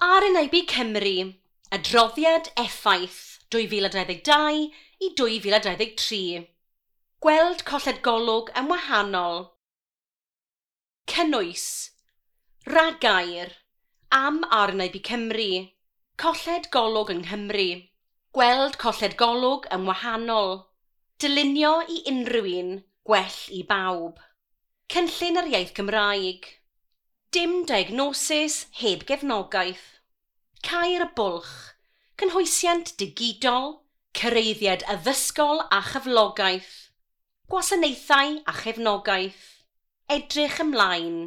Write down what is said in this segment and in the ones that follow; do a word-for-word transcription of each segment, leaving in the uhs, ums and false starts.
Ar Wynebu Cymru, adroddiad effaith dwy fil a dau ddeg dau i dwy fil a dau ddeg tri. Gweld colled golwg yn wahanol. Cynnwys. Ragair. Am Ar Wynebu Cymru. Colled golwg yng Nghymru. Gweld colled golwg yn wahanol. Dylunio i unrhyw un, gwell i bawb. Cynllun yr iaith Gymraeg. Dim diagnosis heb gefnogaeth. Cair y bwlch. Cynhwysiant digidol. Cyreiddiad addysgol a chyflogaeth. Gwasanaethau a chefnogaeth. Edrych ymlaen.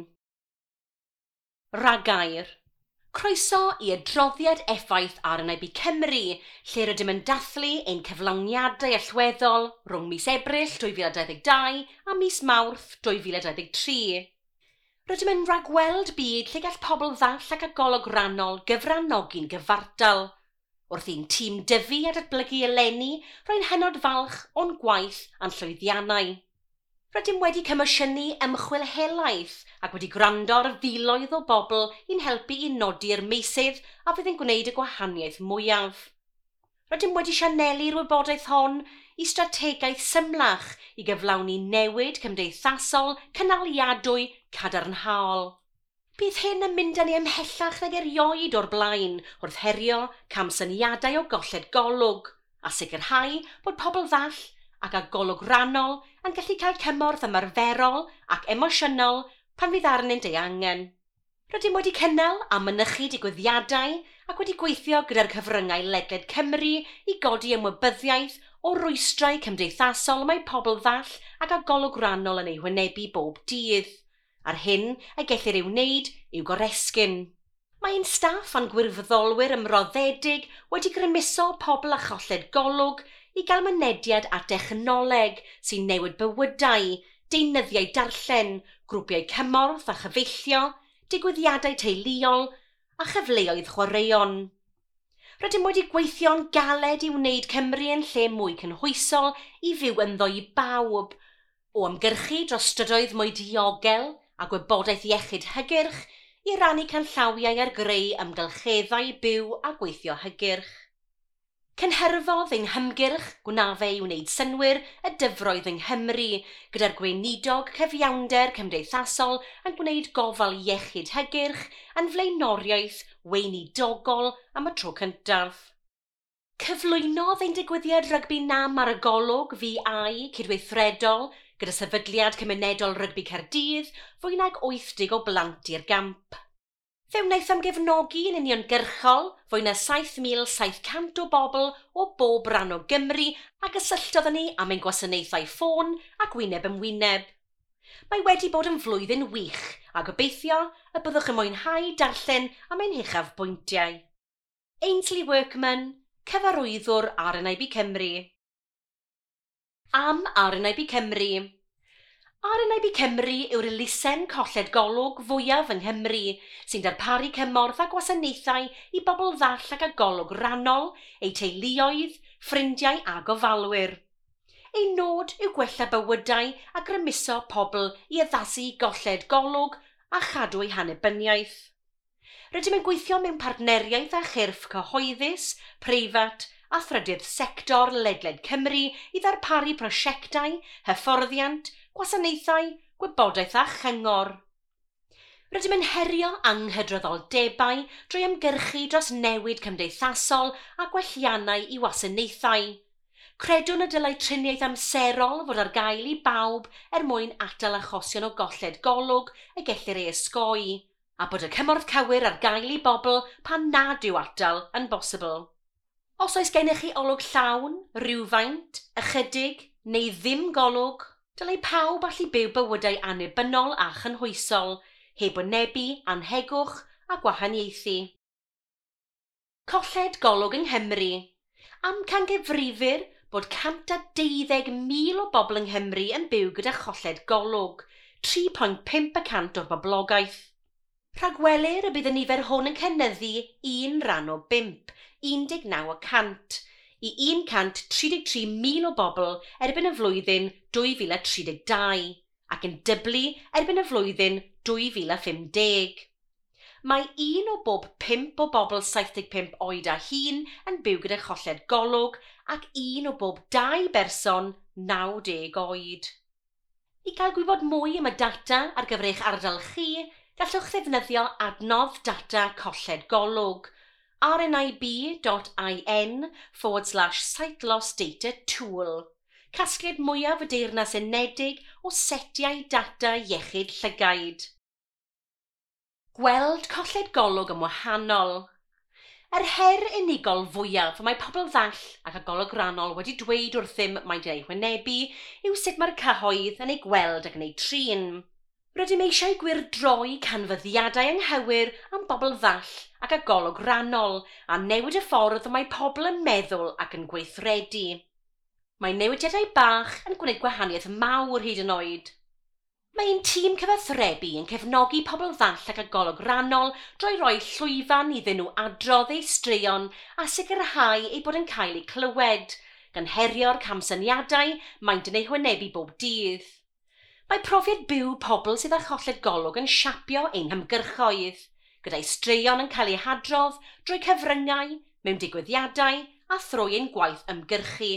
Ragair. Croeso i adroddiad effaith Ar Wynebu Cymru, lle rydym yn dathlu ein cyflawniadau allweddol rhwng mis Ebrill dwy fil a dau ddeg dau a mis Mawrth dwy fil a dau ddeg tri. Rydym yn rhagweld byd lle gall pobl ddall ac agolwg rannol gyfrannogi'n gyfartal. Wrth i'n tîm dyfu a datblygu eleni, roi'n hynod falch o'n gwaith a'n llwyddiannau. Rydym wedi commisiynu ymchwil helaeth ac wedi gwrando ar filoedd o bobl i'n helpu i nodi'r meysydd a fydd yn gwneud y gwahaniaeth mwyaf. Rydym wedi sianeli'r wybodaeth hon i strategaeth symlach i gyflawni newid cymdeithasol cynaliadwy cadarnhaol. Bydd hyn yn mynd â ni ymhellach nag erioed o'r blaen wrth herio camsyniadau o golled golwg a sicrhau bod pobl ddall ac agolwg rannol yn gallu cael cymorth ymarferol ac emosiynol pan fydd arnynt ei angen. Rydym wedi cynnal a mynychu digwyddiadau ac wedi gweithio gyda'r cyfryngau ledled Cymru i godi ymwybyddiaeth o rwystrau cymdeithasol mae pobl ddall ac agolwg rannol yn ei wynebu bob dydd. Ar hyn y gellir ei wneud i'w goresgyn. Mae'n staff a'n gwirfoddolwyr ymroddedig wedi grymuso pobl a cholled golwg i gael mynediad at dechnoleg sy'n newid bywydau, deunyddiau darllen, grwpiau cymorth a chyfeillio, digwyddiadau teuluol a chyfleoedd chwaraeon. Rydym wedi gweithio'n galed i wneud Cymru yn lle mwy cynhwysol i fyw ynddo i bawb, o ymgyrchu dros strydoedd mwy diogel a gwybodaeth iechyd hygyrch i rannu canllawiau ar greu ymgylcheddau byw a gweithio hygyrch. Cynhyrfodd ein hymgyrch gwnafau i wneud synwyr y dyfroedd yng Nghymru gyda'r gweinidog cyfiawnder cymdeithasol yn gwneud gofal iechyd hygyrch yn flaenoriaeth weinidogol am y tro cyntaf. Cyflwynodd ein digwyddiad rygbi nam ar y golwg fi ai cydweithredol gyda sefydliad cymunedol rygbi Caerdydd fwy nag wythdeg o blant i'r gamp. Fe wnaeth am gefnogi yn uniongyrchol fwy na saith mil saith cant o bobl o bob ran o Gymru a gysylltodd ni am ein gwasanaethau ffôn ac wyneb ym wyneb. Mae wedi bod yn flwyddyn wych a gobeithio y byddwch yn mwynhau darllen am ein hechaf bwyntiau. Ainsley Workman, cyfarwyddwr Ar Wynebu Cymru. Am Ar Wynebu Cymru. Ar Wynebu Cymru yw'r elusen colled golwg fwyaf yng Nghymru sy'n darparu cymorth a gwasanaethau i bobl ddall ac agolwg rannol, eu teuluoedd, ffrindiau a gofalwyr. Ei nod yw gwella bywydau a grymuso pobl i addasu golled golwg a chadw eu hanebyniaeth. Rydym yn gweithio mewn partneriaeth a chyrff cyhoeddus, preifat a thrydydd sector ledled Cymru i ddarparu prosiectau, hyfforddiant, gwasanaethau, gwybodaeth a chyngor. Rydym yn herio anghydraddoldebau drwy ymgyrchu dros newid cymdeithasol a gwelliannau i wasanaethau. Credwn y dylai triniaeth amserol fod ar gael i bawb er mwyn atal achosion o golled golwg y gellir ei ysgoi, a bod y cymorth cywir ar gael i bobl pan nad yw atal yn bosibl. Os oes gennych chi olwg llawn, rhywfaint, ychydig neu ddim golwg, dylai pawb allu byw bywydau annibynnol a chynhwysol, heb wynebu, anhegwch a gwahaniaethu. Colled golwg yng Nghymru. Am cangyfrifir bod cant a deuddeg mil o bobl yng Nghymru yn byw gyda cholled golwg, tri pwynt pump y cant o'r boblogaeth. Rhagwelir y bydd y nifer hwn yn cynyddu un rhan o bump, un deg naw y cant, i un cant tri deg tri mil o bobl erbyn y flwyddyn dwy fil a tri deg dau, ac yn dyblu erbyn y flwyddyn dwy fil a phum deg. Mae un o bob pimp o bobl saith deg pump oed a hun yn byw gyda cholled golwg ac un o bob dau berson naw deg oed. I gael gwybod mwy am y data ar gyfer eich ardal chi, gallwch ddefnyddio adnodd data colled golwg rnib.in forward slash sight loss data tool. Casgliad mwyaf y Deyrnas Unedig o setiau data iechyd llygaid. Gweld colled golwg yn wahanol. Yr her unigol fwyaf mae pobl ddall ac agolwg rannol wedi dweud wrthym mae ei wynebu yw sut mae'r cyhoedd yn ei gweld ac yn ei trin. Rydym eisiau gwirdroi canfyddiadau anghywir am bobl ddall ac agolwg rannol a newid y ffordd mae pobl yn meddwl ac yn gweithredu. Mae newidiadau bach yn gwneud gwahaniaeth mawr hyd yn oed. Mae ein tîm cyfathrebu yn cefnogi pobl ddall ac agolwg rannol drwy roi llwyfan iddyn nhw adrodd eu straeon a sicrhau eu bod yn cael eu clywed, gan herio'r camsyniadau maent yn ei wynebu bob dydd. Mae profiad byw pobl sydd â cholled golwg yn siapio ein hymgyrchoedd, gyda'i straeon yn cael eu hadrodd drwy cyfryngau, mewn digwyddiadau a thrwy ein gwaith ymgyrchu.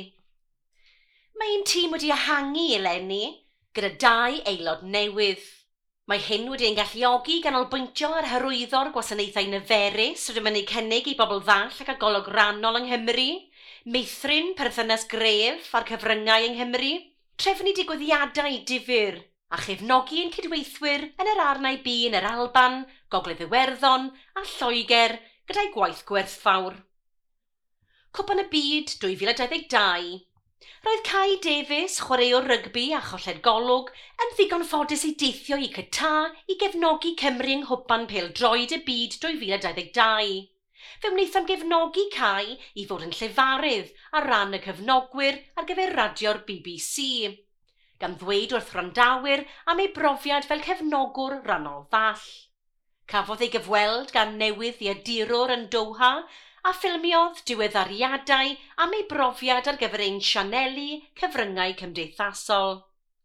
Mae ein tîm wedi ehangu eleni, gyda dau aelod newydd. Mae hyn wedi ein galluogi gan olbwyntio ar hyrwyddo'r gwasanaethau niferus rydym yn ei cynnig i bobl ddall ac agolwg rannol yng Nghymru, meithrin perthynas gref a'r cyfryngau yng Nghymru, trefnu digwyddiadau difyr a chefnogi ein cydweithwyr yn yr R N I B yn yr Alban, Gogledd Iwerddon a Lloegr gyda'i gwaith gwerthfawr. Cwpan y Byd dwy fil a dau ddeg dau. Roedd Cai Davies, chwaraewr rygbi a cholled golwg, yn ddigon ffodus i deithio i Qatar i gefnogi Cymru yng nghwpan pêl-droed y byd dwy fil a dau ddeg dau. Fe wnaethom gefnogi Cai i fod yn llefarydd ar ran y cyfnogwyr ar gyfer radio'r B B C, gan ddweud wrth wrandawyr am ei brofiad fel cefnogwr rannol ddall. Cafodd ei gyfweld gan newydd ddiadirwr yn Doha a ffilmiodd diweddariadau am ei brofiad ar gyfer ein sianeli cyfryngau cymdeithasol.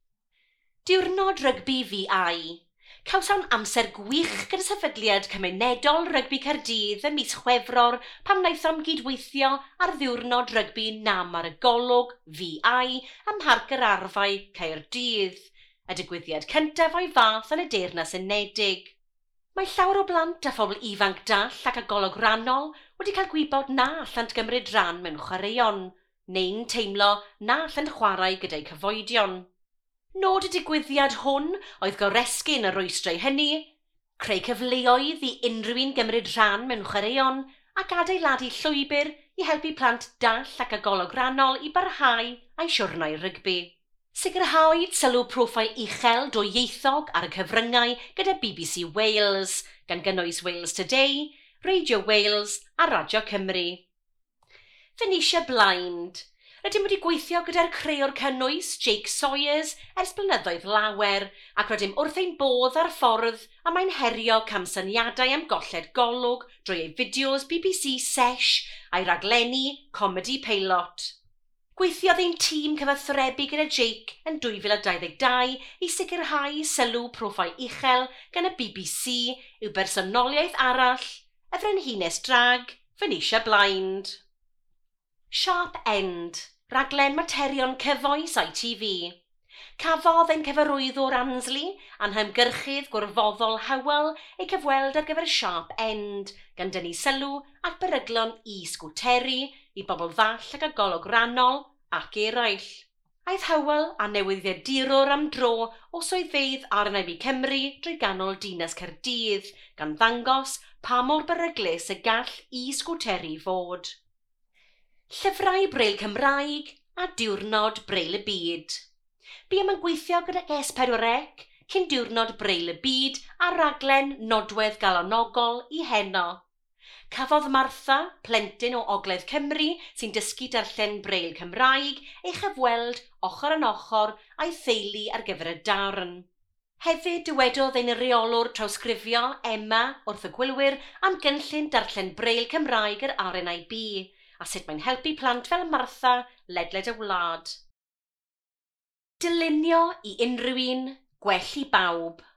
Diwrnod rygbi V I. Cawsom amser gwych gyda sefydliad cymunedol rygbi Caerdydd ym mis Chwefror pam wnaethom gydweithio ar ddiwrnod rygbi nam ar y golwg V I ym Mharc yr Arfau Caerdydd, y digwyddiad cyntaf o'i fath yn y Deyrnas Unedig. Mae llawer o blant a phobl ifanc dall ac agolwg rannol wedi cael gwybod na allant gymryd ran mewn chwaraeon, neu'n teimlo na allant chwarae gyda'i cyfoedion. Nod y digwyddiad hwn oedd goresgyn y rwystrau hynny, creu cyfleoedd i unrhyw un gymryd rhan mewn chwaraeon ac adeiladu llwybr i helpu plant dall ac agolwg rannol i barhau a'u siwrnau rygbi. Sicrhawyd sylw profil uchel dwyieithog ar y cyfryngau gyda B B C Wales, gan gynnwys Wales Today, Radio Wales a Radio Cymru. Venetia Blind. Rydym wedi gweithio gyda'r crewr cynnwys Jake Sawyers ers blynyddoedd lawer ac rydym wrth ein bodd ar ffordd a mae'n herio camsyniadau am golled golwg drwy ei fideos B B C Sesh a'i raglenni Comedy Pilot. Gweithiodd ein tîm cyfathrebu gyda Jake yn dwy fil a dau ddeg dau i sicrhau sylw profil uchel gan y B B C yw bersonoliaeth arall, y frenhines drag, Venetia Blind. Sharp End, raglen materion cyfoes I T V. Cafodd ein cyfarwyddwr Ansley, anhymgyrchydd gwrfoddol Hywel, ei cyfweld ar gyfer Sharp End, gan dynnu sylw at beryglon i-sgwteri, i bobl ddall ac agolwg rannol ac eraill. Aeth Hywel a newyddiadurwr am dro o swyddfeydd R N I B Cymru drwy ganol Dinas Caerdydd, gan ddangos pa mor beryglus y gall i-sgwteri fod. Llyfrau Braille Cymraeg a diwrnod Braille y Byd. Buom yn gweithio gyda S pedwar C cyn diwrnod Braille y Byd a raglen nodwedd galonogol i heno. Cafodd Martha, plentyn o Ogledd Cymru sy'n dysgu darllen Braille Cymraeg, ei chyfweld ochr yn ochr a'i theulu ar gyfer y darn. Hefyd dywedodd ein reolwr trawsgrifio Emma wrth y gwylwyr am gynllun darllen Braille Cymraeg yr R N I B a sut mae'n helpu plant fel Martha ledled y wlad. Dylunio i unrhyw un, gwell i bawb.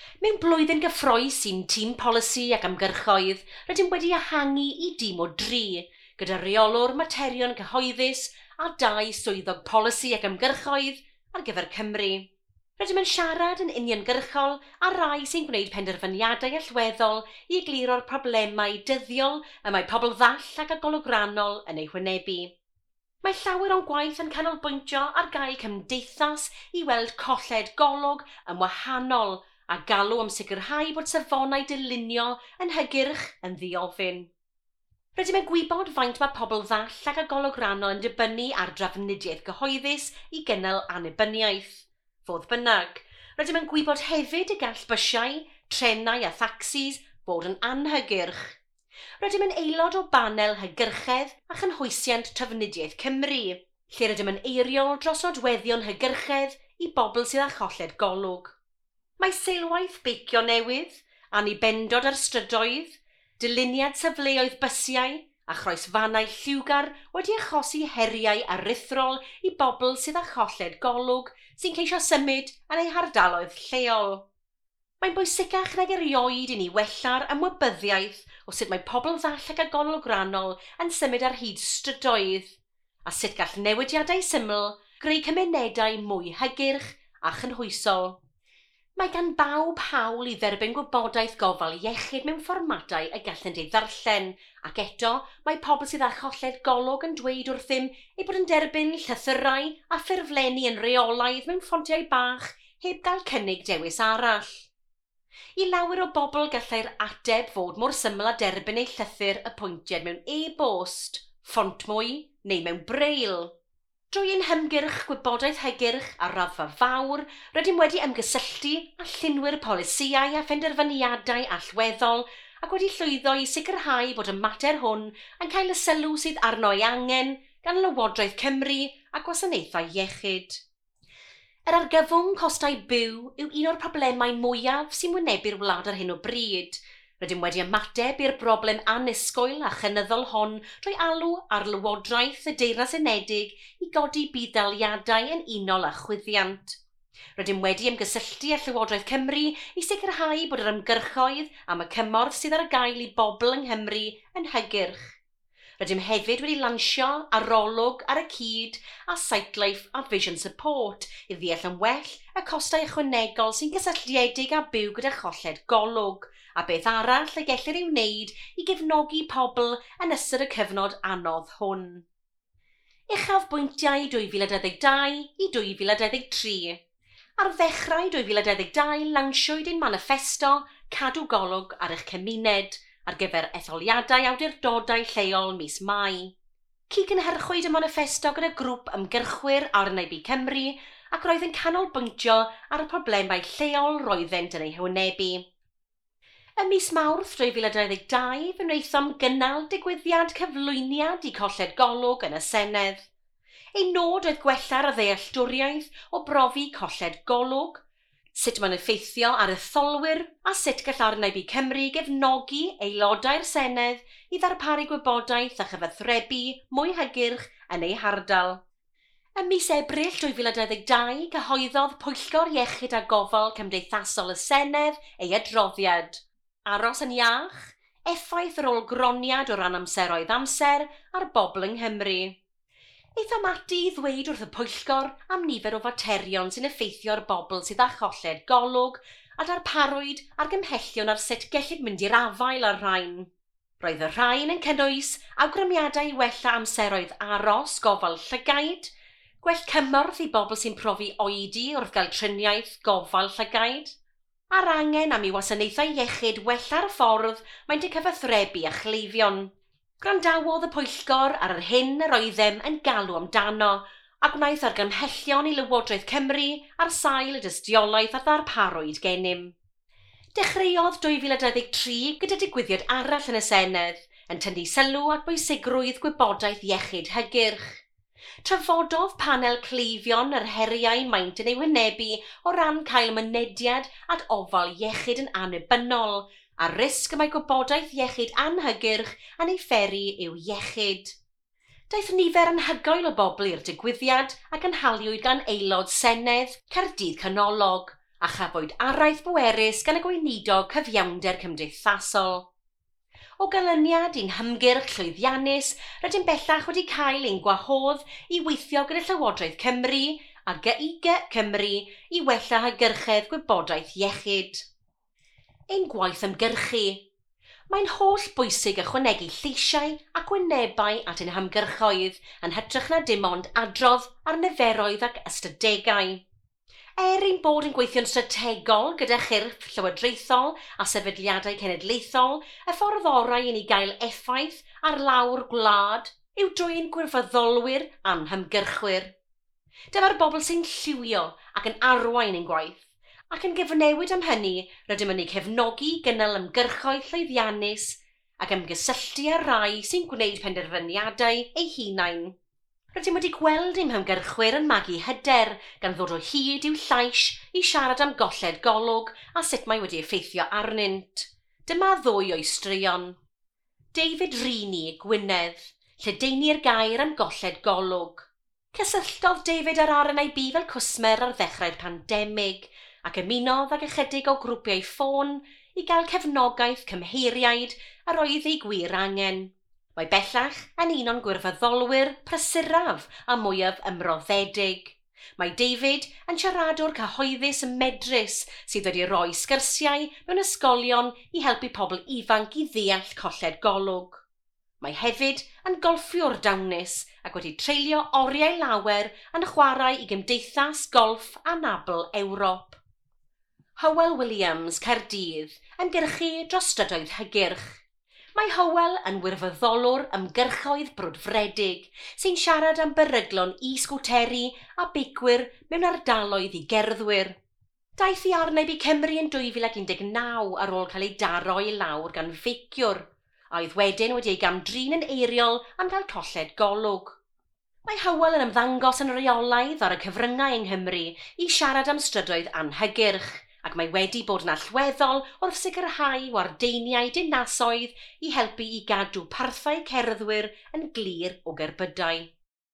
Mewn blwyddyn gyffrous sy'n tîm polisi ac amgyrchoedd, rydym wedi ehangu i dîm o dri, gyda reolwr materion cyhoeddus a dau swyddog polisi ac amgyrchoedd ar gyfer Cymru. Rydym yn siarad yn uniongyrchol a rai sy'n gwneud penderfyniadau allweddol i egluro'r problemau dyddiol y mae pobl ddall ac agologrannol yn ei wynebu. Mae llawer o'n gwaith yn canolbwyntio ar gael cymdeithas i weld colled golwg yn wahanol a galw am sicrhau bod safonau dylunio yn hygyrch yn ddiofyn. Rydym yn gwybod faint mae pobl ddall ac agologrannol yn dibynnu ar drafnidiaeth gyhoeddus i gynnal annibyniaeth. Fodd bynnag, rydym yn gwybod hefyd y gall bysiau, trenau a thacsis bod yn anhygyrch. Rydym yn aelod o banel hygyrchedd a chynhwysiant Trafnidiaeth Cymru, lle rydym yn eiriol dros nodweddion hygyrchedd i bobl sydd â cholled golwg. Mae seilwaith beicio newydd, annibendod ar strydoedd, dyluniad safleoedd bysiau a chroesfannau lliwgar wedi achosi heriau aruthrol i bobl sydd â cholled golwg sy'n ceisio symud yn eu hardaloedd lleol. Mae'n bwysicach nag erioed i ni wella'r ymwybyddiaeth o sut mae pobl ddall ac agologrannol yn symud ar hyd strydoedd, a sut gall newidiadau syml greu cymunedau mwy hygyrch a chynhwysol. Mae gan bawb hawl i dderbyn gwybodaeth gofal iechyd mewn fformatau y gallent ei ddarllen, ac eto mae pobl sydd â cholled golwg yn dweud wrthym eu bod yn derbyn llythyrau a ffurflenni yn reolaidd mewn ffontiau bach heb gael cynnig dewis arall. I lawer o bobl gallai'r ateb fod mor syml a derbyn eu llythyr y pwyntiad mewn e-bost, ffont mwy neu mewn breil. Drwy ein hymgyrch gwybodaeth hygyrch a raddfa fawr, rydym wedi ymgysylltu â llunwyr polisïau a phenderfyniadau allweddol ac wedi llwyddo i sicrhau bod y mater hwn yn cael y sylw sydd arno ei angen gan Lywodraeth Cymru a gwasanaethau iechyd. Yr argyfwng costau byw yw un o'r problemau mwyaf sy'n wynebu'r wlad ar hyn o bryd. Rydym wedi ymateb i'r broblem annisgwyl a chynyddol hon drwy alw ar Lywodraeth y Deyrnas Unedig i godi buddaliadau yn unol â chwyddiant. Rydym wedi ymgysylltu â Llywodraeth Cymru i sicrhau bod yr ymgyrchoedd am y cymorth sydd ar gael i bobl yng Nghymru yn hygyrch. Rydym hefyd wedi lansio arolwg ar y cyd a Sight-Life a Vision Support i ddeall yn well y costau ychwanegol sy'n gysylltiedig â byw gyda cholled golwg a beth arall y gellir ei wneud i gefnogi pobl yn ystod y cyfnod anodd hwn. Uchafbwyntiau dwy fil a dau ddeg dau i dwy fil a dau ddeg tri. Ar ddechrau dwy fil a dau ddeg dau lansiwyd ein manifesto Cadw Golwg ar eich cymuned ar gyfer etholiadau awdurdodau lleol mis Mai. Cydgynhyrchwyd y manifesto gyda grŵp ymgyrchwyr ar N I B Cymru ac roedd yn canolbwyntio ar y problemau lleol roeddent yn ei hywynebu. Ym mis Mawrth dwy fil a dau ddeg dau, fe wnaethom gynnal digwyddiad cyflwyniad i colled golwg yn y Senedd. Ei nod oedd gwella'r ddealltwriaeth o brofi colled golwg, sut mae'n effeithio ar etholwyr a sut gall N I B Cymru gefnogi aelodau'r Senedd i ddarparu gwybodaeth a chyfathrebu mwy hygyrch yn ei hardal. Ym mis Ebrill dwy fil a dau ddeg dau, cyhoeddodd Pwyllgor Iechyd a Gofal Cymdeithasol y Senedd ei adroddiad. Aros yn iach, effaith yr olgroniad o ran amseroedd amser ar bobl yng Nghymru. Eithom ati i ddweud wrth y pwyllgor am nifer o faterion sy'n effeithio ar bobl sydd â cholled golwg a darparwyd ar gymhellion ar sut gellid mynd i'r afael ar rhain. Roedd y rhain yn cynnwys awgrymiadau wella amseroedd aros gofal llygaid, gwell cymorth i bobl sy'n profi oedi wrth gael triniaeth gofal llygaid, a'r angen am ei wasanaethau iechyd wella'r ffordd maent eu cyfathrebu a chleifion. Gwrandawodd y pwyllgor ar yr hyn yr oeddem yn galw amdano a gwnaeth argymhellion i Lywodraeth Cymru ar sail y dystiolaeth a ddarparwyd gennym. Dechreuodd dwy fil a dau ddeg tri gyda digwyddiad arall yn y Senedd yn tynnu sylw at bwysigrwydd gwybodaeth iechyd hygyrch. Trafododd panel cleifion yr heriau maent yn ei wynebu o ran cael mynediad at ofal iechyd yn annibynnol, a risg y mae gwybodaeth iechyd anhygyrch yn ei pheri i'w iechyd. Daeth nifer anhygoel o bobl i'r digwyddiad ac yn haliwyd gan aelod Senedd Caerdydd Canolog, a chafwyd araith bwerus gan y gweinidog cyfiawnder cymdeithasol. O ganyniad i'n hymgyrch llwyddiannus, rydym bellach wedi cael ein gwahodd i weithio gyda Llywodraeth Cymru a G I G Cymru i wella hygyrchedd gwybodaeth iechyd. Ein gwaith ymgyrchu. Mae'n holl bwysig ychwanegu lleisiau ac wynebau at ein hymgyrchoedd yn hytrach na dim ond adrodd ar niferoedd ac ystadegau. Er ein bod yn gweithio'n strategol gyda chyrff llywodraethol a sefydliadau cenedlaethol, y ffordd orau i ni gael effaith ar lawr gwlad yw drwy ein gwirfoddolwyr a'n hymgyrchwyr. Dyma'r bobl sy'n lliwio ac yn arwain ein gwaith, ac yn gyfnewid am hynny rydym yn ei cefnogi gynnal ymgyrchoedd llwyddiannus ac ymgysylltu â rai sy'n gwneud penderfyniadau eu hunain. Rydym wedi gweld ein hymgyrchwyr yn magu hyder gan ddod o hyd i'w llais i siarad am golled golwg a sut mae wedi effeithio arnynt. Dyma ddwy o'i straeon. David Rini, Gwynedd, lledaeni'r gair am golled golwg. Cysylltodd David ar ar yn ei bu fel cwsmer ar ddechrau'r pandemig ac ymunodd ag ychydig o grwpiau ffôn i gael cefnogaeth cymheiriaid a roedd ei gwir angen. Mae bellach yn un o'n gwirfoddolwyr prysuraf a mwyaf ymroddedig. Mae David yn siaradwr cyhoeddus medrus sydd wedi rhoi sgyrsiau mewn ysgolion i helpu pobl ifanc i ddeall colled golwg. Mae hefyd yn golffiwr dawnus ac wedi treulio oriau lawer yn chwarae i gymdeithas golff anabl Ewrop. Hywel Williams, Caerdydd, yn gyrchu dros strydoedd hygyrch. Mae Hywel yn wirfoddolwr ymgyrchoedd brwdfredig sy'n siarad am beryglon is-gwteri a beicwyr mewn ardaloedd i gerddwyr. Daeth i Arneb i Cymru yn dwy fil ac un deg naw ar ôl cael ei daro i lawr gan feiciwr, a oedd wedyn wedi ei gamdrin yn eiriol am gael colled golwg. Mae Hywel yn ymddangos yn reolaidd ar y cyfryngau yng Nghymru i siarad am strydoedd anhygyrch, ac mae wedi bod yn allweddol wrth sicrhau wardeiniau dinasoedd i helpu i gadw parthau cerddwyr yn glir o gerbydau.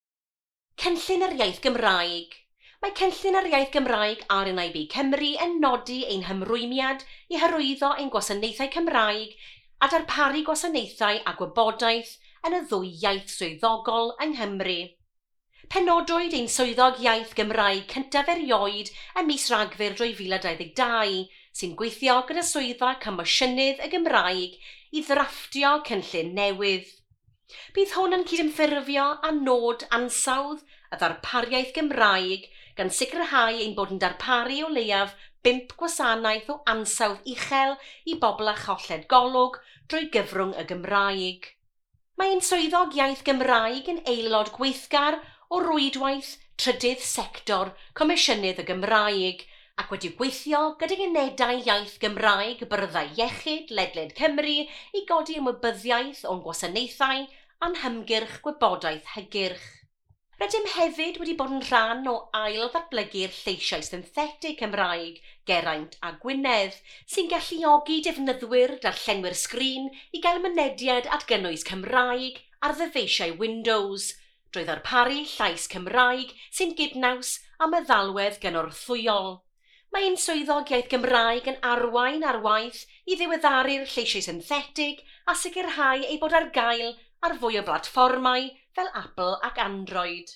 Cynllun yr iaith Gymraeg. Mae Cynllun yr iaith Gymraeg ar N I B Cymru yn nodi ein hymrwymiad i hyrwyddo ein gwasanaethau Cymraeg a darparu gwasanaethau a gwybodaeth yn y ddwy iaith swyddogol yng Nghymru. Penodwyd ein swyddog iaith Gymraeg cyntaf erioed ym mis Rhagfyr dwy fil a dau ddeg dau, sy'n gweithio gyda swyddfa Comisiynydd y Gymraeg i ddrafftio cynllun newydd. Bydd hwn yn cydymffurfio â nod ansawdd y ddarpariaeth Gymraeg gan sicrhau ein bod yn darparu o leiaf bump gwasanaeth o ansawdd uchel i bobl a cholled golwg drwy gyfrwng y Gymraeg. Mae ein swyddog iaith Gymraeg yn aelod gweithgar o rwydwaith trydydd sector Comisiynydd y Gymraeg ac wedi gweithio gydag unedau iaith Gymraeg Byrdau Iechyd ledled Cymru i godi ymwybyddiaeth o'n gwasanaethau a'n hymgyrch gwybodaeth hygyrch. Rydym hefyd wedi bod yn rhan o ail ddatblygu'r lleisiau synthetig Cymraeg Geraint a Gwynedd sy'n galluogi defnyddwyr darllenwyr sgrin i gael mynediad at gynnwys Cymraeg ar ddyfeisiau Windows, drwy ddarparu llais Cymraeg sy'n gydnaws a meddalwedd gynorthwyol. Mae ein swyddog iaith Gymraeg yn arwain ar waith i ddiweddaru'r lleisiau synthetig a sicrhau ei bod ar gael ar fwy o blatfformau fel Apple ac Android.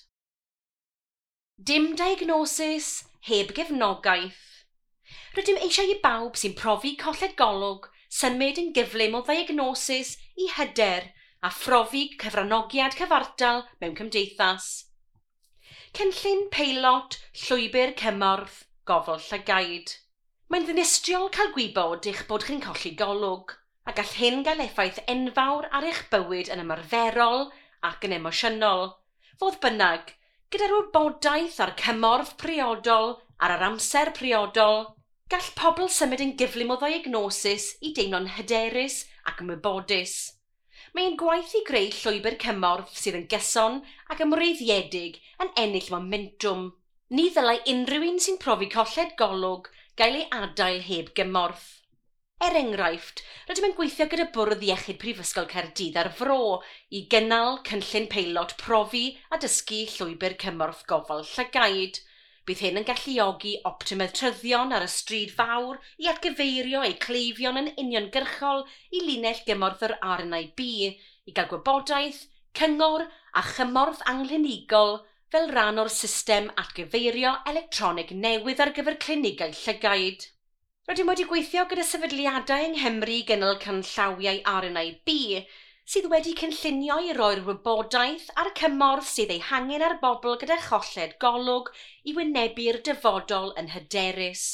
Dim diagnosis heb gefnogaeth. Rydym eisiau i bawb sy'n profi colled golwg symud yn gyflym o ddiagnosis i hyder a phrofi cyfranogiad cyfartal mewn cymdeithas. Cynllun peilot llwybr cymorth gofal Llygaid. Mae'n ddinistriol cael gwybod eich bod chi'n colli golwg, a gall hyn gael effaith enfawr ar eich bywyd yn ymarferol ac yn emosiynol. Fodd bynnag, gyda'r wybodaeth a'r cymorth priodol ar yr amser priodol, gall pobl symud yn gyflym o ddiagnosis i deimlo'n hyderus ac ymwybodus. Mae'n gwaith i greu llwybr cymorth sydd yn gyson ac ymwreiddiedig yn ennill momentum. Ni ddylai unrhyw un sy'n profi colled golwg gael ei adael heb gymorth. Er enghraifft, rydym yn gweithio gyda Bwrdd Iechyd Prifysgol Caerdydd ar Fro i gynnal cynllun peilot profi a dysgu llwybr cymorth gofal Llygaid, Bydd hyn yn galluogi optometryddion ar y stryd fawr i atgyfeirio eu cleifion yn uniongyrchol i linell gymorth yr R N I B i gael gwybodaeth, cyngor a chymorth anglinigol fel rhan o'r system atgyfeirio electronig newydd ar gyfer clinigau llygaid. Rydym wedi gweithio gyda sefydliadau yng Nghymru gynnal canllawiau R N I B sydd wedi cynllunio i roi'r wybodaeth a'r cymorth sydd ei hangen ar bobl gyda cholled golwg i wynebu'r dyfodol yn hyderus.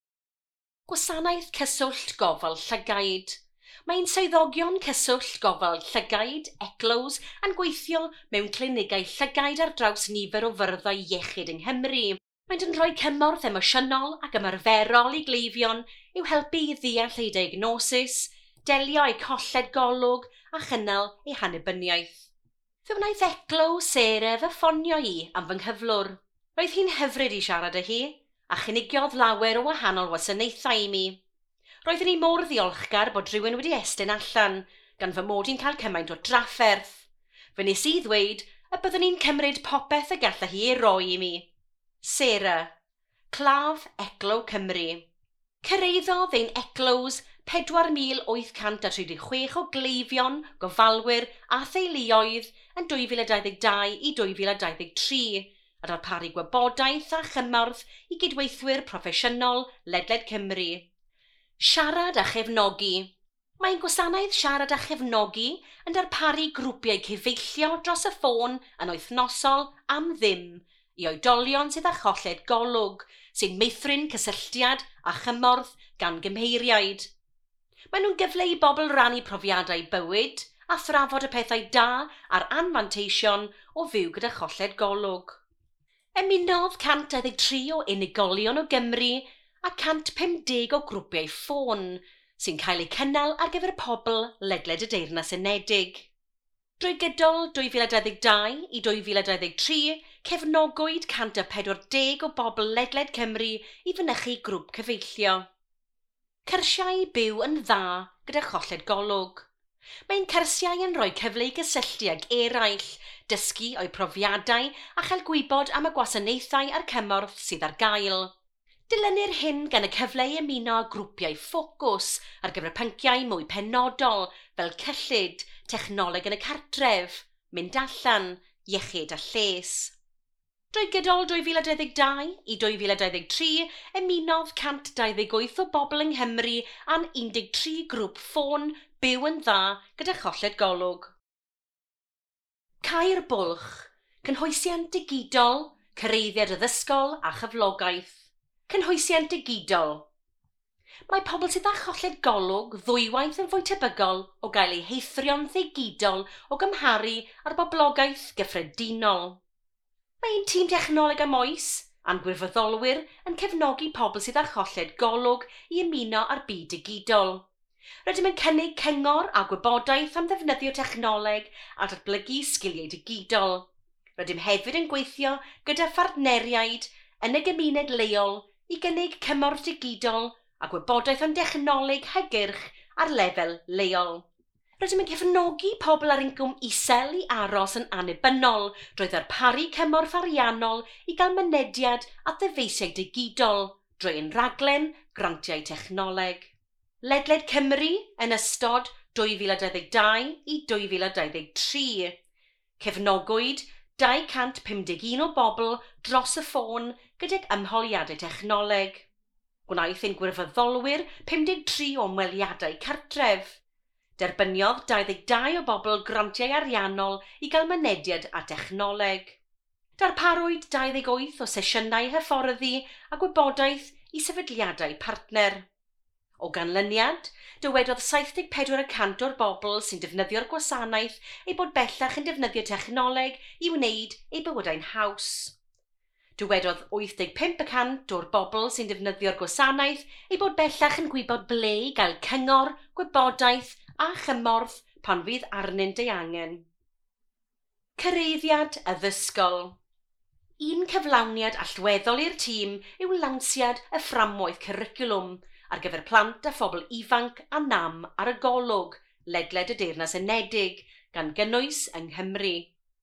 Gwasanaeth cyswllt gofal llygaid. Mae'n swyddogion cyswllt gofal llygaid, eclos, yn gweithio mewn clinigau llygaid ar draws nifer o fyrddau iechyd yng Nghymru. Mae'n yn rhoi cymorth emosiynol ac ymarferol i gleifion i'w helpu i ddeall eu diagnosis, delio eu colled golwg a chynnal eu hannibyniaeth. Fe wnaeth eclos Sera fy ffonio i am fy nghyflwr. Roedd hi'n hyfryd i siarad â hi a chynigiodd lawer o wahanol wasanaethau i mi. Roeddwn i mor ddiolchgar bod rhywun wedi estyn allan, gan fy mod i'n cael cymaint o drafferth. Fe nes i ddweud y byddwn i'n cymryd popeth y galla hi ei roi i mi. Sera, Claf Eclo Cymru. Cyrraeddodd ein eclos pedwar mil wyth cant a tri deg chwech o gleifion, gofalwyr a theuluoedd yn dwy fil a dau ddeg dau i dwy fil a dau ddeg tri, a darparu gwybodaeth a chymorth i gydweithwyr proffesiynol ledled Cymru. Siarad a chefnogi. Mae'n gwasanaeth siarad a chefnogi yn darparu grwpiau cyfeillio dros y ffôn yn wythnosol am ddim i oedolion sydd â cholled golwg sy'n meithrin cysylltiad a chymorth gan gymheiriaid. Maen nhw'n gyfle i bobl rannu profiadau bywyd a thrafod y pethau da a'r anfanteision o fyw gyda cholled golwg. Ymunodd cant dau ddeg tri o unigolion o Gymru a cant pum deg o grwpiau ffôn sy'n cael eu cynnal ar gyfer pobl ledled y Deyrnas Unedig. Drwy gydol dwy fil a dau ddeg dau i dwy fil a dau ddeg tri, cefnogwyd cant a pedwar deg o bobl ledled Cymru i fynychu grŵp cyfeillio. Cyrsiau byw yn dda gyda cholled golwg. Mae'n cyrsiau yn rhoi cyfle i gysylltu ag eraill, dysgu o'i profiadau a chael gwybod am y gwasanaethau a'r cymorth sydd ar gael. Dilynir hyn gan y cyfle i ymuno â grwpiau ffocws ar gyfer pynciau mwy penodol fel cyllid, technoleg yn y cartref, mynd allan, iechyd a lles. Drwy gydol dwy fil a dau ddeg dau i dwy fil a dau ddeg tri, ymunodd cant dau ddeg wyth o bobl yng Nghymru a'n un deg tri grŵp ffôn byw yn dda gyda cholled golwg. Caer Bwlch, cynhwysiant digidol, cyreiddiad addysgol a chyflogaeth. Cynhwysiant digidol. Mae pobl sydd â cholled golwg ddwywaith yn fwy tebygol o gael eu heithrio'n ddigidol o gymharu ar boblogaeth gyffredinol. Mae un tîm technoleg am oes, a'n gwirfoddolwyr yn cefnogi pobl sydd â cholled golwg i ymuno ar byd digidol. Rydym yn cynnig cyngor a gwybodaeth am ddefnyddio technoleg a datblygu sgiliau digidol. Rydym hefyd yn gweithio gyda phartneriaid yn y gymuned leol i gynnig cymorth digidol a gwybodaeth am dechnoleg hygyrch ar lefel leol. Rydym yn cefnogi pobl ar incwm isel i aros yn annibynnol drwy ddarparu cymorth ariannol i gael mynediad at ddyfeisiau digidol drwy ein raglen grantiau technoleg. Ledled Cymru yn ystod dwy fil a dau ddeg dau i dwy fil a dau ddeg tri. Cefnogwyd dau cant pum deg un o bobl dros y ffôn gydag ymholiadau technoleg. Gwnaeth ein gwirfoddolwyr pum deg tri o ymweliadau cartref. Derbyniodd dau ddeg dau o bobl grantiau ariannol i gael mynediad a technoleg. Darparwyd dau ddeg wyth o sesiynau hyfforddi a gwybodaeth i sefydliadau partner. O ganlyniad, dywedodd saith deg pedwar y cant o'r bobl sy'n defnyddio'r gwasanaeth ei bod bellach yn defnyddio technoleg i wneud ei bywydau'n haws. Dywedodd wyth deg pump y cant o'r bobl sy'n defnyddio'r gwasanaeth ei bod bellach yn gwybod ble i gael cyngor, gwybodaeth a chymorth pan fydd arnynt ei angen. Cyreiddiad addysgol. Un cyflawniad allweddol i'r tîm yw lawnsiad y fframwaith cwricwlwm ar gyfer plant a phobl ifanc a nam ar y golwg ledled y Deyrnas Unedig gan gynnwys yng Nghymru.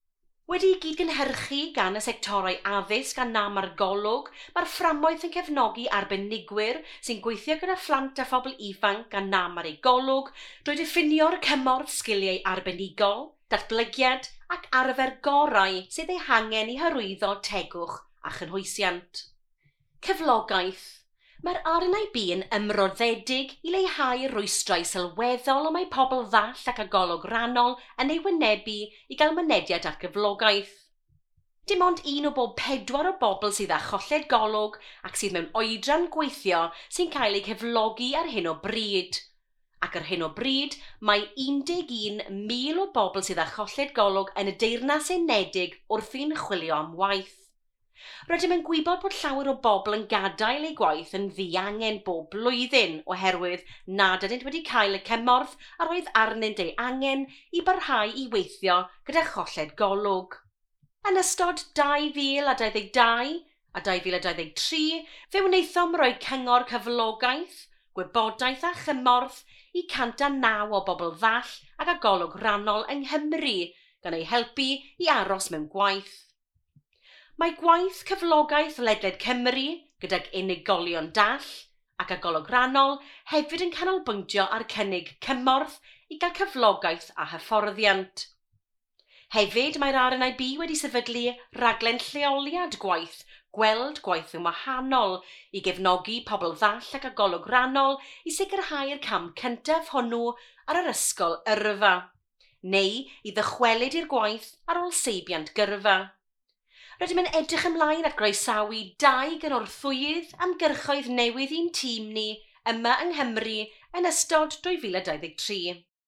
Wedi i gydgynhyrchu gan y sectorau addysg a nam ar golwg, mae'r fframwaith yn cefnogi arbenigwyr sy'n gweithio gyda phlant a phobl ifanc gan nam ar ei golwg drwy diffinio'r cymorth sgiliau arbenigol, datblygiad ac arfer gorau sydd ei hangen i hyrwyddo tegwch a chynhwysiant. Cyflogaeth. Mae'r R N I B yn ymroddedig i leihau rwystrau sylweddol o mae pobl ddall ac agolwg rannol yn ei wynebu i gael mynediad at gyflogaeth. Dim ond un o bob pedwar o bobl sydd â cholled golwg ac sydd mewn oedran gweithio sy'n cael ei cyflogi ar hyn o bryd. Ac ar hyn o bryd, mae un deg un mil o bobl sydd â cholled golwg yn y Deyrnas Unedig wrthi'n chwilio am waith. Rydym yn gwybod bod llawer o bobl yn gadael eu gwaith yn ddiangen bob blwyddyn oherwydd nad ydynt wedi cael y cymorth a roedd arnynt ei angen i barhau i weithio gyda cholled golwg. Yn ystod dau fil a dau ddeg dau a dau fil a dau ddeg tri, fe wnaethom roi cyngor cyflogaeth, gwybodaeth a chymorth i cant a naw o bobl ddall ac agolwg rannol yng Nghymru gan ei helpu i aros mewn gwaith. Mae gwaith cyflogaeth ledled Cymru gydag unigolion dall ac agolwg rannol hefyd yn canolbwyntio ar cynnig cymorth i gael cyflogaeth a hyfforddiant. Hefyd mae'r R N I B wedi sefydlu raglen lleoliad gwaith gweld gwaith yn wahanol i gefnogi pobl ddall ac agolwg rannol i sicrhau'r cam cyntaf hwnnw ar yr ysgol yrfa, neu i ddychwelyd i'r gwaith ar ôl seibiant gyrfa. Rydym yn edrych ymlaen at groesawu dau gynorthwyydd amgyrchoedd newydd i'n tîm ni yma yng Nghymru yn ystod dwy fil a dau ddeg tri.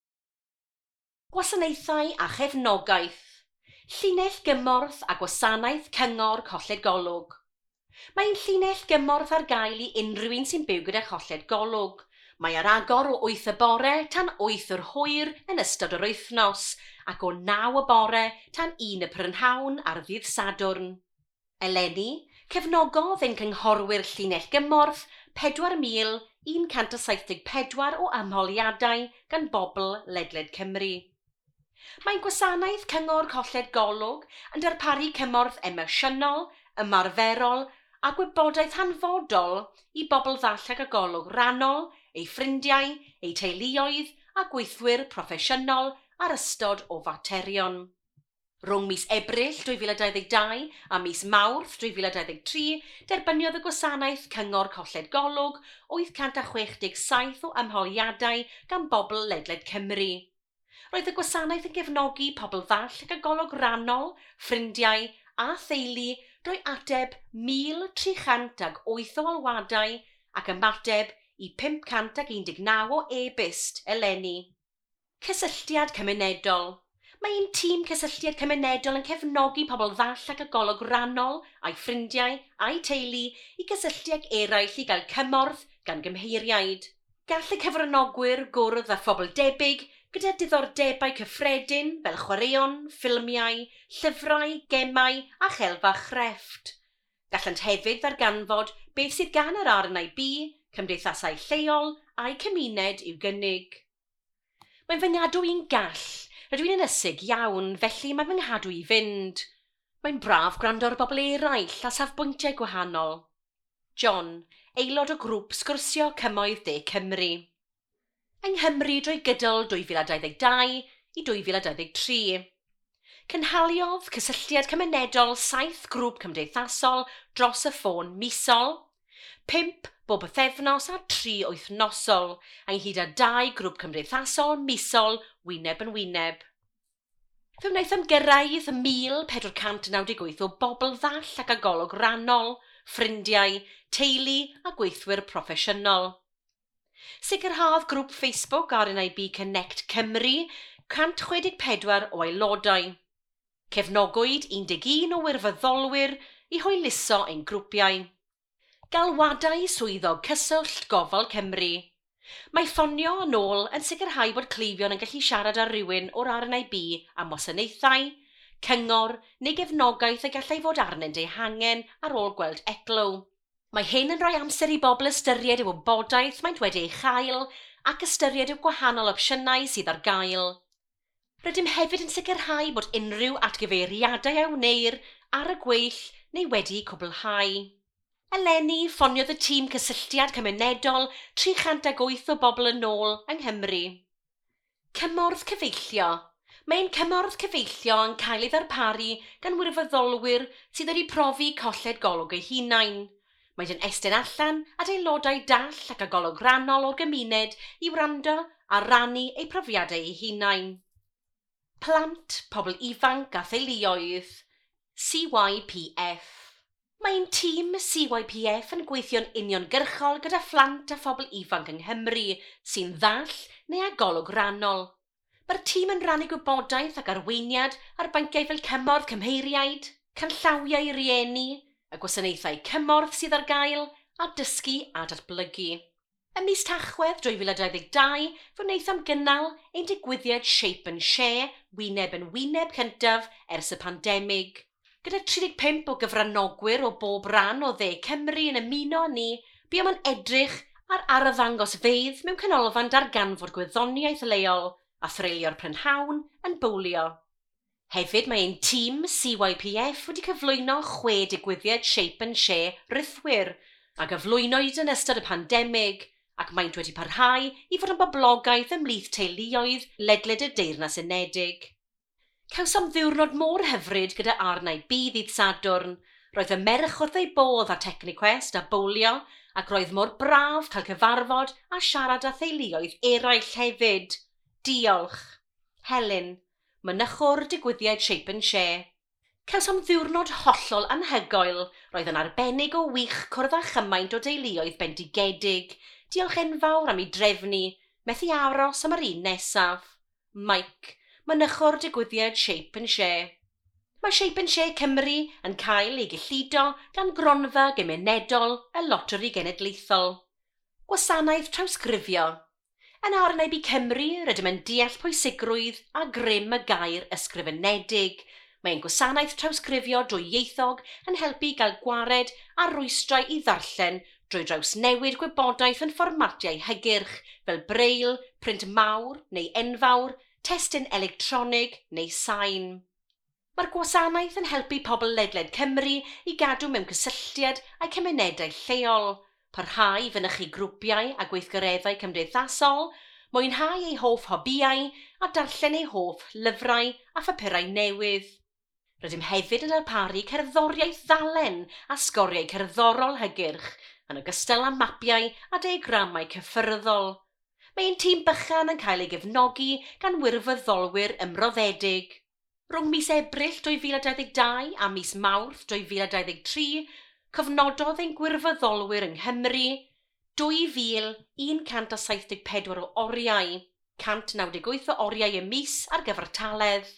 Gwasanaethau a chefnogaeth. Llinell gymorth a gwasanaeth cyngor colled golwg. Mae'n llinell gymorth ar gael i unrhyw un sy'n byw gyda cholled golwg. Mae ar agor o wyth y bore tan wyth yr hwyr yn ystod yr wythnos, ac o naw y bore tan un y prynhawn ar ddydd Sadwrn. Eleni, cefnogodd ein cynghorwyr llinell gymorth pedwar mil un cant saith deg pedwar o ymholiadau gan bobl ledled Cymru. Mae'n gwasanaeth cyngor colled golwg yn darparu cymorth emosiynol, ymarferol a gwybodaeth hanfodol i bobl ddall ac agolwg rannol, ei ffrindiau, ei teuluoedd a gweithwyr proffesiynol ar ystod o faterion. Rhwng mis Ebrill dwy fil a dau ddeg dau a mis Mawrth dwy fil a dau ddeg tri, derbyniodd y gwasanaeth cyngor colled golwg wyth cant chwech deg saith o ymholiadau gan bobl ledled Cymru. Roedd y gwasanaeth yn gefnogi pobl ddall ac agolwg rannol, ffrindiau a theulu drwy ateb mil tri chant wyth o alwadau ac ymateb i pum cant un deg naw o e-byst eleni. Cysylltiad cymunedol. Mae un tîm cysylltiad cymunedol yn cefnogi pobl ddall ac agolwg rannol a'i ffrindiau a'i teulu i gysylltiad eraill i gael cymorth gan gymheiriaid. Gall y cyfranogwyr gwrdd â phobl debyg gyda diddordebau cyffredin fel chwaraeon, ffilmiau, llyfrau, gemau a chelfa chrefft. Gallant hefyd ddarganfod beth sydd gan yr R N I B, cymdeithasau lleol a'i cymuned i'w gynnig. Mae'n fy ngadw i'n gall, rydw i'n ynysig iawn, felly mae fy nghadw i fynd. Mae'n braf gwrando'r bobl eraill a safbwyntiau gwahanol. John, aelod o grŵp sgwrsio cymoedd De Cymru. Yng Nghymru drwy gydol dwy fil a dau ddeg dau i dwy fil a dau ddeg tri. Cynhaliodd cysylltiad cymunedol saith grŵp cymdeithasol dros y ffôn misol, pump bob bythefnos a tri wythnosol, ynghyd â dau grŵp cymdeithasol misol wyneb yn wyneb. Fe wnaeth ymgyrraedd mil pedwar cant naw deg wyth o bobl ddall ac agolwg rannol, ffrindiau, teulu a gweithwyr proffesiynol. Sicrhaodd grŵp Facebook R N I B Connect Cymru cant chwe deg pedwar o aelodau. Cefnogwyd un deg un o wirfoddolwyr i hwyluso ein grwpiau. Galwadau swyddog cyswllt gofal Cymru. Mae ffonio yn ôl yn sicrhau bod cleifion yn gallu siarad â rhywun o'r R N I B am wasanaethau, cyngor neu gefnogaeth y gallai fod arnynt ei hangen ar ôl gweld eclw. Mae hyn yn rhoi amser i bobl ystyried y wybodaeth maent wedi ei chael ac ystyried y gwahanol opsiynau sydd ar gael. Rydym hefyd yn sicrhau bod unrhyw atgyfeiriadau a wneir ar y gweill neu wedi cwblhau. Eleni ffoniodd y tîm cysylltiad cymunedol tri chant ag wyth o bobl yn ôl yng Nghymru. Cymorth cyfeillio. Mae'n cymorth cyfeillio yn cael ei ddarparu gan wirfoddolwyr sydd wedi profi colled golwg eu hunain. Mae'n yn estyn allan at aelodau dall ac agolwg rannol o'r gymuned i wrando a rannu eu profiadau eu hunain. Plant, pobl ifanc a theuluoedd, C Y P F. Mae'n tîm C Y P F yn gweithio'n uniongyrchol gyda phlant a phobl ifanc yng Nghymru sy'n ddall neu agolwg rannol. Mae'r tîm yn rannu gwybodaeth ac arweiniad ar banciau fel cymorth cymheiriaid, canllawiau rieni, y gwasanaethau cymorth sydd ar gael, a dysgu a datblygu. Ym mis Tachwedd dwy fil a dau ddeg dau, fe wnaethom gynnal ein digwyddiad Shape and Share wyneb yn wyneb cyntaf ers y pandemig. Gyda tri deg pump o gyfranogwyr o bob ran o dde Cymru yn ymuno ni, buom yn edrych ar arddangosfeydd mewn canolfan darganfod gwyddoniaeth leol a threulio'r prynhawn yn bowlio. Hefyd mae ein tîm C Y P F wedi cyflwyno chwe digwyddiad Shape and Share rythwyr a gyflwynwyd yn ystod y pandemig, ac maent wedi parhau i fod yn boblogaeth ymhlith teuluoedd ledled y Deyrnas Unedig. Cawsom ddiwrnod môr hyfryd gyda arnau bydd ddydd Sadwrn. Roedd y merch wrth ei bodd a Techniquest a bowlio, ac roedd mor braf cael cyfarfod a siarad â theuluoedd eraill hefyd. Diolch. Helen, mynychwr digwyddiad Shape and Share. Cawsom ddiwrnod hollol anhygoel, roedd yn arbennig o wych cwrdd â chymaint o deuluoedd bendigedig. Diolch enfawr am ei drefnu, methu aros am yr un nesaf. Mike, mynychwr digwyddiad Shape and Share. Mae Shape and Share Cymru yn cael ei gyllido gan gronfa gymunedol y Loteri Genedlaethol. Gwasanaeth trawsgrifio. Yn Arnebu Cymru rydym yn deall pwysigrwydd a grym y gair ysgrifenedig. Mae'n gwasanaeth trawsgrifio dwyieithog yn helpu gael gwared a rwystrau i ddarllen drwy draws newid gwybodaeth yn fformatiau hygyrch fel breil, print mawr neu enfawr, testyn electronig neu sain. Mae'r gwasanaeth yn helpu pobl ledled Cymru i gadw mewn cysylltiad â'u cymunedau lleol, parhau i fynychu grwpiau a gweithgareddau cymdeithasol, mwynhau ei hoff hobïau a darllen ei hoff lyfrau a phapurau newydd. Rydym hefyd yn darparu cerddoriaeth ddalen a sgoriau cerddorol hygyrch, yn ogystal â mapiau a diagramau cyffyrddol. Mae ein tîm bychan yn cael ei gefnogi gan wirfoddolwyr ymroddedig. Rhwng mis Ebrill dwy fil a dau ddeg dau a mis Mawrth dwy fil a dau ddeg tri, cofnododd ein gwirfoddolwyr yng Nghymru dwy fil un cant a saith deg pedwar o oriau, cant naw deg wyth o oriau y mis ar gyfartaledd.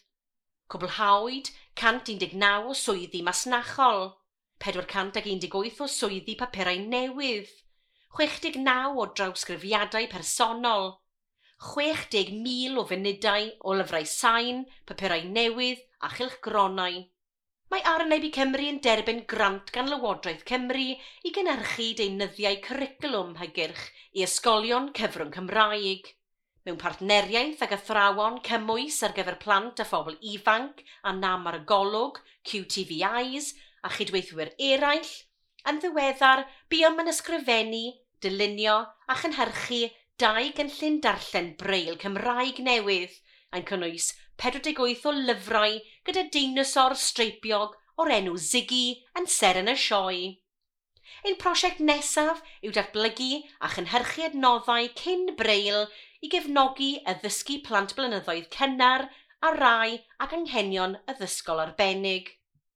Cwblhawyd cant un deg naw o swyddi masnachol, pedwar cant ag un deg wyth o swyddi papurau newydd, chwech deg naw o drawsgrifiadau personol, chwech deg mil o funudau o lyfrau sain, papurau newydd a chylchgronau. Mae Arnebu Cymru yn derbyn grant gan Lywodraeth Cymru i gynhyrchu deunyddiau cwricwlwm hygyrch i ysgolion cyfrwng Cymraeg. Mewn partneriaeth ag athrawon cymwys ar gyfer plant a phobl ifanc a nam ar y golwg, Q T V Is a chydweithwyr eraill, yn ddiweddar buom yn ysgrifennu, dylunio a chynhyrchu dau gynllun darllen breil Cymraeg newydd, yn cynnwys pedwar deg wyth o lyfrau gyda deinosor streipiog o'r enw Ziggy yn seren y sioe. Ein prosiect nesaf yw datblygu a chynhyrchu adnoddau cyn breil i gefnogi y ddysgu plant blynyddoedd cynnar a rai ac anghenion y ddysgol arbennig.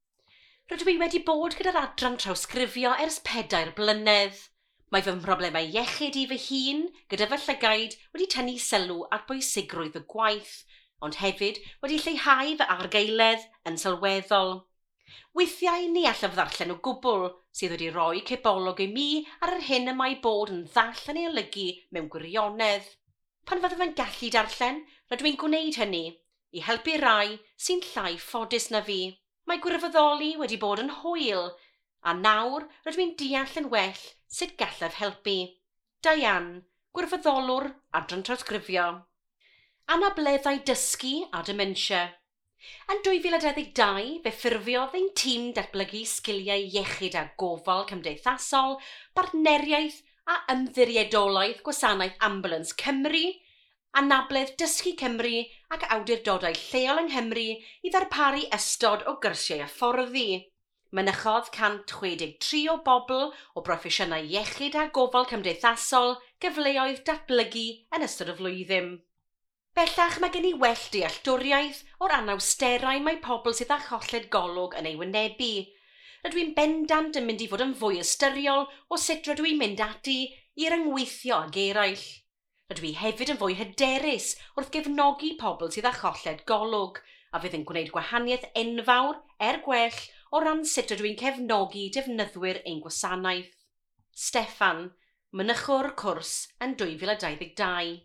Rydw i wedi bod gyda'r adran trawsgrifio ers pedair blynedd. Mae fy mhroblemau iechyd i fy hun gyda fy llygaid wedi tynnu sylw at bwysigrwydd y gwaith, ond hefyd wedi lleihau fy argaeledd yn sylweddol. Weithiau ni allaf ddarllen o gwbl sydd wedi rhoi cebolog i mi ar yr hyn y mae bod yn ddall yn ei olygu mewn gwirionedd. Pan fyddaf yn gallu darllen, rydw i'n gwneud hynny, i helpu rai sy'n llai ffodus na fi. Mae gwirfoddoli wedi bod yn hwyl, a nawr rydw i'n deall yn well sut gallaf helpu. Diane, gwirfoddolwr adran trawsgrifio. Anableddau dysgu a dementia. Yn dwy fil a dau ddeg dau, fe ffurfiodd ein tîm datblygu sgiliau iechyd a gofal cymdeithasol, partneriaeth a ymddiriedolaeth Gwasanaeth Ambulance Cymru, Anabledd Dysgu Cymru ac awdurdodau lleol yng Nghymru i ddarparu ystod o gyrsiau hyfforddi. Mynychodd cant chwe deg tri o bobl o broffesiynau iechyd a gofal cymdeithasol gyfleoedd datblygu yn ystod y flwyddyn. Bellach mae gen i well dealltwriaeth o'r anawsterau mae pobl sydd â cholled golwg yn ei wynebu. Rydw i'n bendant yn mynd i fod yn fwy ystyriol o sut rydw i'n mynd ati i ryngweithio ag eraill. Rydw i hefyd yn fwy hyderus wrth gefnogi pobl sydd â cholled golwg, a fydd yn gwneud gwahaniaeth enfawr er gwell o ran sut rydw i'n cefnogi defnyddwyr ein gwasanaeth. Steffan, mynychwr cwrs yn dwy fil a dau ddeg dau.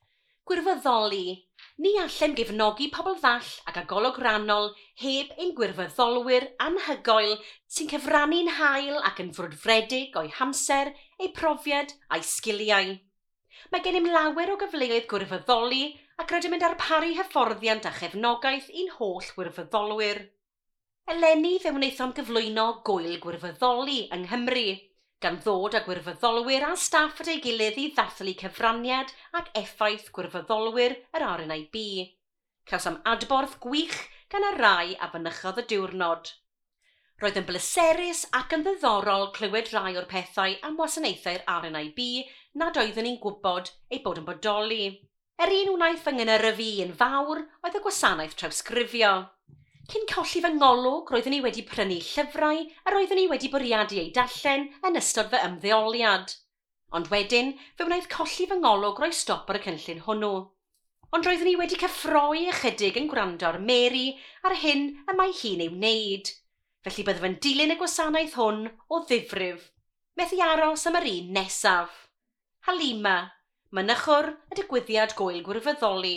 Gwirfoddoli. Ni allem gefnogi pobl ddall ac agolwg rannol heb ein gwirfoddolwyr anhygoel sy'n cyfrannu'n hael ac yn frwdfredig o'i hamser, eu profiad a'i sgiliau. Mae gennym lawer o gyfleoedd gwirfoddoli ac rydym yn darparu hyfforddiant a chefnogaeth i'n holl gwirfoddolwyr. Eleni fe wnaethom gyflwyno gwyl gwirfoddoli yng Nghymru, gan ddod â gwirfoddolwyr a staff at ei gilydd i ddathlu cyfraniad ac effaith gwirfoddolwyr yr R N I B. Cawsom adborth gwych gan y rai a fynychodd y diwrnod. Roedd yn bleserus ac yn ddiddorol clywed rai o'r pethau am wasanaethau'r R N I B nad oeddwn ni'n gwybod ei bod yn bodoli. Yr un wnaeth fy ngynyrfu yn fawr oedd y gwasanaeth trawsgrifio. Cyn colli fy ngolwg, roeddwn i wedi prynu llyfrau a roeddwn i wedi bwriadu ei darllen yn ystod fy ymddeoliad. Ond wedyn, fe wnaeth colli fy ngolwg roi stop ar y cynllun hwnnw. Ond roeddwn i wedi cyffroi ychydig yn gwrando ar Mary ar hyn y mae hi'n ei wneud. Felly byddaf yn dilyn y gwasanaeth hwn o ddifrif. Methu aros am yr un nesaf. Halima, mynychwr y digwyddiad gwyl gwirfoddoli.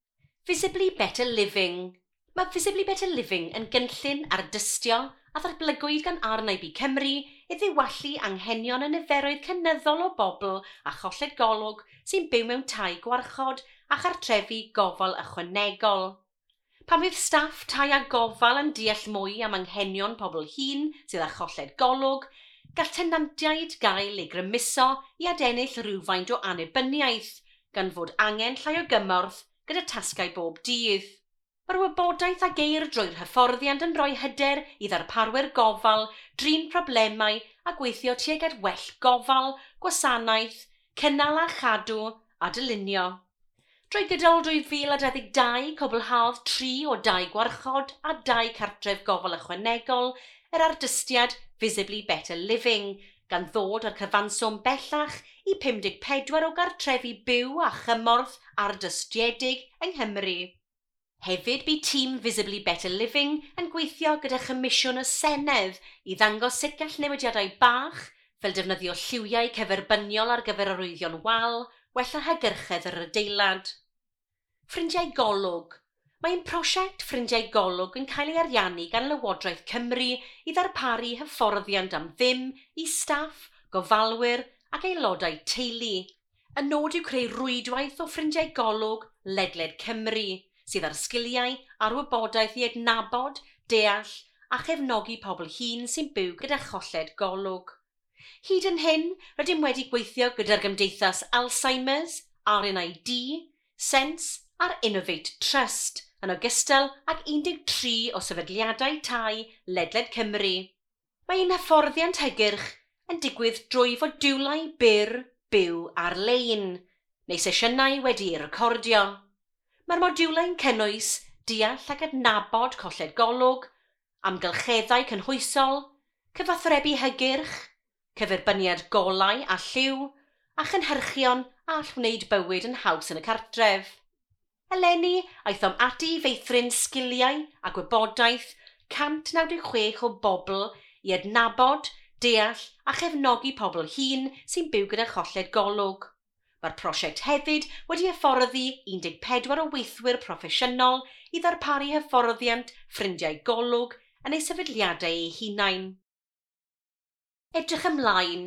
Visibly Better Living. Mae Visibly Better Living yn gynllun ardystio a ddatblygwyd gan R N I B Cymru i ddiwallu anghenion y niferoedd cynyddol o bobl a cholled golwg sy'n byw mewn tai gwarchod a chartrefi gofal ychwanegol. Pan fydd staff tai a gofal yn deall mwy am anghenion pobl hŷn sydd â cholled golwg, gall tenantiaid gael ei grymuso i adennill rhywfaint o annibyniaeth, gan fod angen llai o gymorth gyda tasgau bob dydd. Mae'r wybodaeth a geir drwy'r hyfforddiant yn rhoi hyder i ddarparwyr gofal, drin problemau a gweithio tuag at well gofal, gwasanaeth, cynnal a chadw a dylunio. Drwy gydol dwy fil a dau ddeg dau, cwblhaodd tri o dau gwarchod a dau cartref gofal ychwanegol yr ardystiad Visibly Better Living, gan ddod â'r cyfanswm bellach i pum deg pedwar o gartrefi byw a chymorth ardystiedig yng Nghymru. Hefyd bu tîm Visibly Better Living yn gweithio gyda chymisiwn y Senedd i ddangos sut gall newidiadau bach, fel defnyddio lliwiau cyferbyniol ar gyfer arwyddion wal, wella hygyrchedd yr adeilad. Ffrindiau golwg. Mae'n prosiect Ffrindiau Golwg yn cael ei ariannu gan Lywodraeth Cymru i ddarparu hyfforddiant am ddim i staff, gofalwyr ac aelodau teulu. Y nod yw creu rwydwaith o Ffrindiau Golwg ledled Cymru, sydd ar sgiliau a'r wybodaeth i adnabod, deall a chefnogi pobl hŷn sy'n byw gyda cholled golwg. Hyd yn hyn, rydym wedi gweithio gyda'r Gymdeithas Alzheimer's, R N I D, Sense a'r Innovate Trust, yn ogystal ag un deg tri o sefydliadau tai ledled Cymru. Mae un hyfforddiant hygyrch yn digwydd drwy fodiwlau byr, byw ar-lein, neu sesiynau wedi'u recordio. Mae'r modiwlau'n cynnwys deall ac adnabod colled golwg, amgylcheddau cynhwysol, cyfathrebu hygyrch, cyferbyniad golau a lliw, a chynhyrchion a wneud bywyd yn haws yn y cartref. Eleni aethom ati i feithrin sgiliau a gwybodaeth cant naw deg chwech o bobl i adnabod, deall a chefnogi pobl hŷn sy'n byw gyda cholled golwg. Mae'r prosiect hefyd wedi hyfforddi un deg pedwar o weithwyr proffesiynol i ddarparu hyfforddiant ffrindiau golwg yn ei sefydliadau eu hunain. Edrych ymlaen.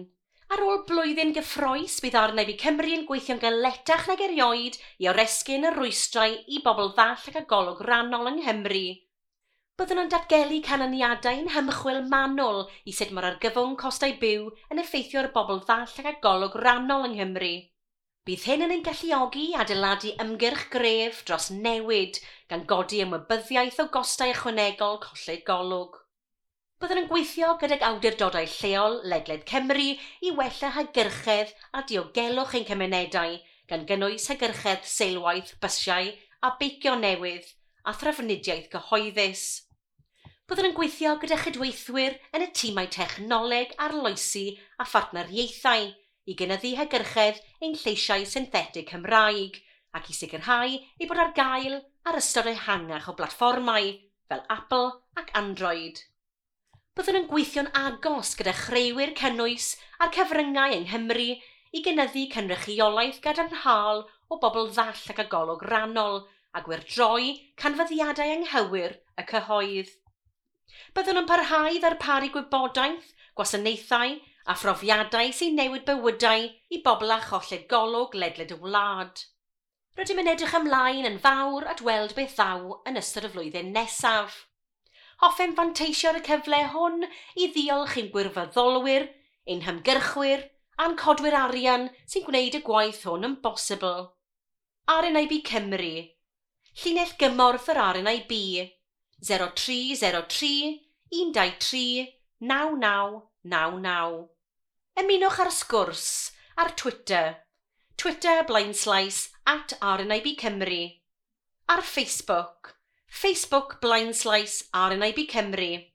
Ar ôl blwyddyn gyffroes, bydd R N I B Cymru yn gweithio'n galetach nag erioed i oresgyn y rwystrau i bobl ddall ac agolwg rannol yng Nghymru. Byddwn yn datgelu canlyniadau'n hymchwil manwl i sut mae'r argyfwng costau byw yn effeithio'r bobl ddall ac agolwg rannol yng Nghymru. Bydd hyn yn ein galluogi i adeiladu ymgyrch gref dros newid gan godi ymwybyddiaeth o gostau ychwanegol colled golwg. Byddwn yn gweithio gydag awdurdodau lleol ledled Cymru i wella hygyrchedd a diogelwch ein cymunedau gan gynnwys hygyrchedd seilwaith bysiau a beicio newydd a thrafnidiaeth gyhoeddus. Byddwn yn gweithio gyda chydweithwyr yn y tîmau technoleg arloesi a phartneriaethau i gynyddu hygyrchedd ein lleisiau synthetig Cymraeg ac i sicrhau ei bod ar gael ar ystod ehangach o blatfformau fel Apple ac Android. Byddwn yn gweithio'n agos gyda chreuwyr cynnwys a'r cyfryngau yng Nghymru i gynyddu cynrychiolaeth gadarnhaol o bobl ddall ac agolwg rannol a gwirdroi canfyddiadau anghywir y cyhoedd. Byddwn yn parhau ddarparu gwybodaeth, gwasanaethau a phrofiadau sy'n newid bywydau i bobl a cholled golwg ledled y wlad. Rydym yn edrych ymlaen yn fawr at weld beth ddaw yn ystod y flwyddyn nesaf. Hoffem fanteisio'r y cyfle hwn i ddiolch i'n gwirfoddolwyr, ein hymgyrchwyr a'n codwyr arian sy'n gwneud y gwaith hwn yn bosibl. R N I B Cymru. Llinell gymorth yr R N I B zero tri zero tri un dau tri naw naw naw naw. Ymunwch ar sgwrs ar Twitter, Twitter blaenslaes at R N I B Cymru. Ar Facebook, Facebook blaenslaes R N I B Cymru.